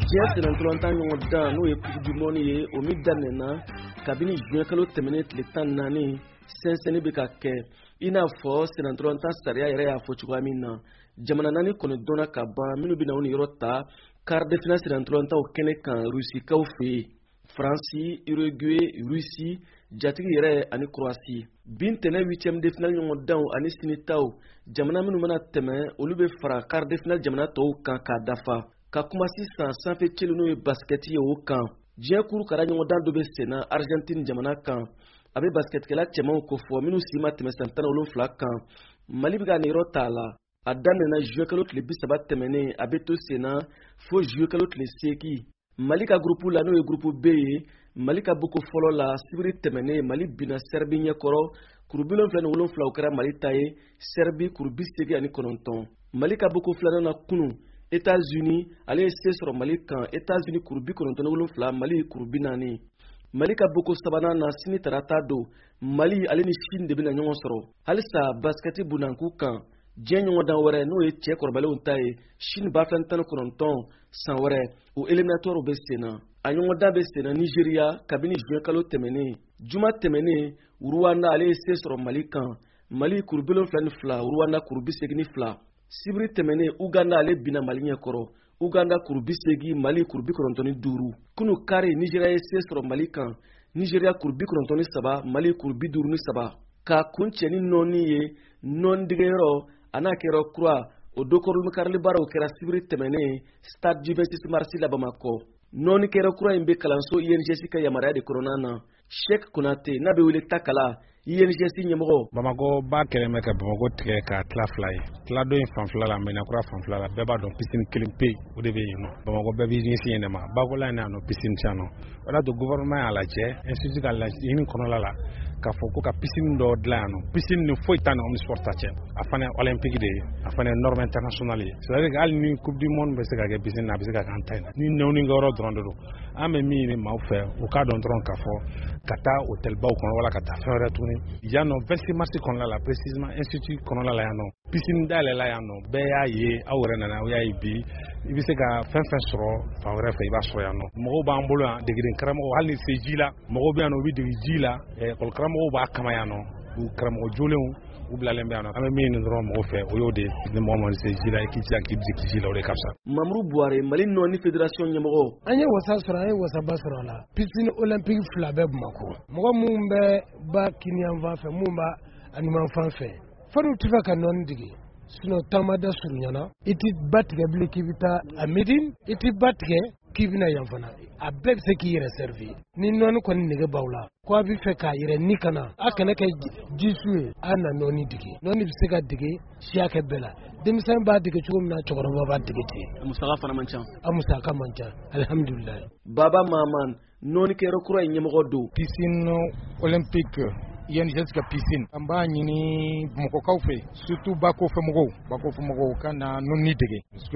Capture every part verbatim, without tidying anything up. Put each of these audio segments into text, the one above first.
Diɲɛ senantolantan ɲɔgɔn dan n'o ye Coupe du Monde ye o min daminɛna kabini juin kalo tɛmɛnen tile tan ni naani sɛnsɛnni bɛ ka kɛ i n'a fɔ senantolantan sariya yɛrɛ y'a fɔ cogoya min na jamana naani kɔni dɔnna ka ban minnu bɛna o niyɔrɔ ta quart de finale senantolantanw kɛnɛ kan Rusikaw fɛ yen Faransi, Uruguay, Russie, jatigi yɛrɛ ani Croatie. Bin tɛnɛ huitième de finale ɲɔgɔn danw ani sini taw jamana minnu mana tɛmɛ olu bɛ fara quart de finale jamana tɔw kan k'a dafa. Ka kuma sisan sanfɛ celu n'o ye basket ye o kan. Diɲɛ kurukara ɲɔgɔn dan dɔ bɛ senna Argentine jamana kan. A bɛ basketkɛla cɛmanw ko fɔ minnu si ma tɛmɛ san tan ni wolonwula kan. Mali bɛ ka niyɔrɔ t'a la. A daminɛna juillet kalo tile bi saba tɛmɛnen a bɛ to senna fo juillet kalo tile seegin. Mali ka groupe la n'o ye groupe B ye Mali ka boko fɔlɔ la sibiri tɛmɛnen Mali bina Serbie ɲɛkɔrɔ kuru bi wolonwula ni wolonwula o kɛra Mali ta ye Serbie kuru bi seegin ani kɔnɔntɔn. Mali ka boko filanan na kunun États-Unis ale ye se sɔrɔ Mali kan États-Unis kuru bi kɔnɔntɔn ni wolonwula Mali kuru bi naani. Mali ka boko sabanan na sini tarata don Mali ale ni Chine de bɛna ɲɔgɔn sɔrɔ. Halisa basketi bunanku kan diɲɛ ɲɔgɔn dan wɛrɛ n'o ye cɛ kɔrɔbalenw ta ye Chine ba fila tan ni kɔnɔntɔn san wɛrɛ o éliminatoire bɛ senna. A ɲɔgɔn dan bɛ senna Nigeria kabini juin kalo tɛmɛnen. Juma tɛmɛnen Rwanda ale ye se sɔrɔ Mali kan Mali kuru bi wolonwula ni fila Rwanda kuru bi seegin ni fila. Sibiri tɛmɛnen Uganda ale bina Mali ɲɛkɔrɔ Uganda kuru bi seegin Mali kuru bi kɔnɔntɔn ni duuru. Kunu kari Nigeria ye se sɔrɔ Mali kan Nigeria kuru bi kɔnɔntɔn ni saba Mali kuru bi duuru ni saba. Ka kun cɛ ni nɔɔni ye nɔɔni digɛyɔrɔ a n'a kɛra kura o dokɔrɔlu karili baaraw kɛra sibiri tɛmɛnen stade Juventus Marsi la Bamakɔ. Nɔɔni kɛra kura in bɛ kalanso I N G S ka yamaruya de kɔnɔna na. Sheikh Konate n'a bɛ wele Takala I N G S ɲɛmɔgɔ. Bamakɔ ba kɛlen bɛ ka Bamakɔ tigɛ ka tila fila ye. Tila dɔ in fanfɛla la Mɛnakura fanfɛla la bɛɛ b'a dɔn piscine kelen pe o de bɛ yen nɔ. Bamakɔ bɛɛ b'i ɲɛsin yen de ma. Bakola in na nɔ piscine tiɲɛ nɔ. O y'a to gouvernement y'a lajɛ institut ka laɲini kɔnɔna la k'a fɔ ko ka piscine dɔ dilan yan nɔ. Piscine ni foyi t'a ni omnisport ta cɛ. A fana ye olympique de ye. A fana ye norme internationale ye. C'est-à-dire que hali ni coupe du monde bɛ se ka kɛ piscine na a bɛ se ka kɛ an ta in na. Ni nɛwni kɛ yɔrɔ dɔrɔn de don. An bɛ min ɲini maaw fɛ u k'a dɔn dɔrɔn k'a fɔ ka taa hôtel baw kɔnɔ wala ka taa fɛn wɛrɛ tuguni. Yan nɔ vingt-six mars kɔnɔna la précisément institut kɔnɔna la yan nɔ. Piscine dayɛlɛla yan nɔ bɛɛ y'a ye aw yɛrɛ nana aw y'a ye bi i bɛ se ka fɛn fɛn sɔrɔ fan wɛrɛ fɛ i b'a sɔrɔ yan nɔ. Mɔgɔw b'an bolo yan degeden karamɔgɔ hali ni se ji la mɔgɔw bɛ yan nɔ u bɛ dege ji la école karamɔgɔw b'a kama yan nɔ u karamɔgɔ jolenw u bilalen bɛ yan nɔ. An bɛ min ɲini dɔrɔn mɔgɔw fɛ o y'o de ni mɔgɔ ma se ji la i k'i jija k'i bisi ji la o de ka fisa. Mamuru Buhari Mali nɔɔni fédération ɲɛmɔgɔ. An ye wasa sɔrɔ an ye wasaba sɔrɔ a la piscine olympique fila bɛ Bamakɔ. Mɔgɔ minnu bɛ ba kiniyan fan fɛ minnu b'a animan fan fɛ fariw tɛ fɛ ka nɔɔni dege sinon taama da surunyana i tɛ ba tigɛ bilen k'i bɛ taa a midi i tɛ ba tigɛ k'i bɛna yan fana a bɛɛ bɛ se k'i yɛrɛ servi ni nɔɔni kɔni nege b'aw la ko a bɛ fɛ k'a yɛrɛ ni kana a kana kɛ jisu ye a na nɔɔni dege nɔɔni bɛ se ka dege siya kɛ bɛɛ la denmisɛn b'a dege cogo min na cɛkɔrɔba b'a dege ten. A musaka fana man ca. A musaka man ca alihamudulila. Baba Maman nɔɔni kɛyɔrɔ kura in ɲɛmɔgɔ don. Piscine olympique I N G S ka piscine an b'a ɲini Bamakɔkaw fɛ surtout Bakɔfɛ mɔgɔw Bakɔfɛ mɔgɔw ka na nɔɔni dege parce que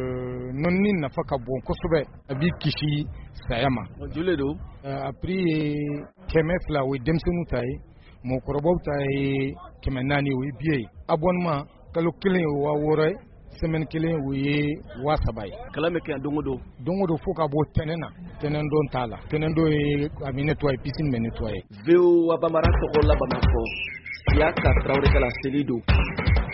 nɔɔni nafa ka bon kosɛbɛ a b'i kisi saya ma. Joli don? A prix ye kɛmɛ fila o ye denmisɛnninw ta ye mɔgɔkɔrɔbaw ta ye kɛmɛ naani o ye billet ye abonnement kalo kelen o waa wɔɔrɔ ye semaine kelen o ye waa saba ye. Kalan bɛ kɛ don o don. Don o don fo ka bɔ tɛnɛn na tɛnɛn don t'a la tɛnɛn don ye a bɛ nettoyer piscine bɛ nettoyer. V O A Bamara tɔgɔ la Bamakɔ Yaka Traoré ka la seli don.